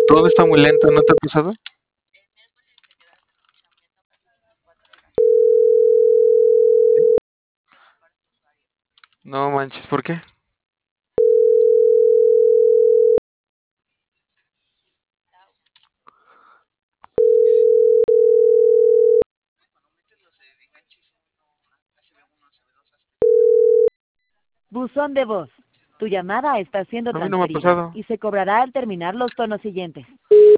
Todo está muy lento, ¿no te ha pasado? No manches, ¿por qué? Buzón de voz. Tu llamada está siendo A mí no me ha transferida pasado. y se cobrará al terminar los tonos siguientes.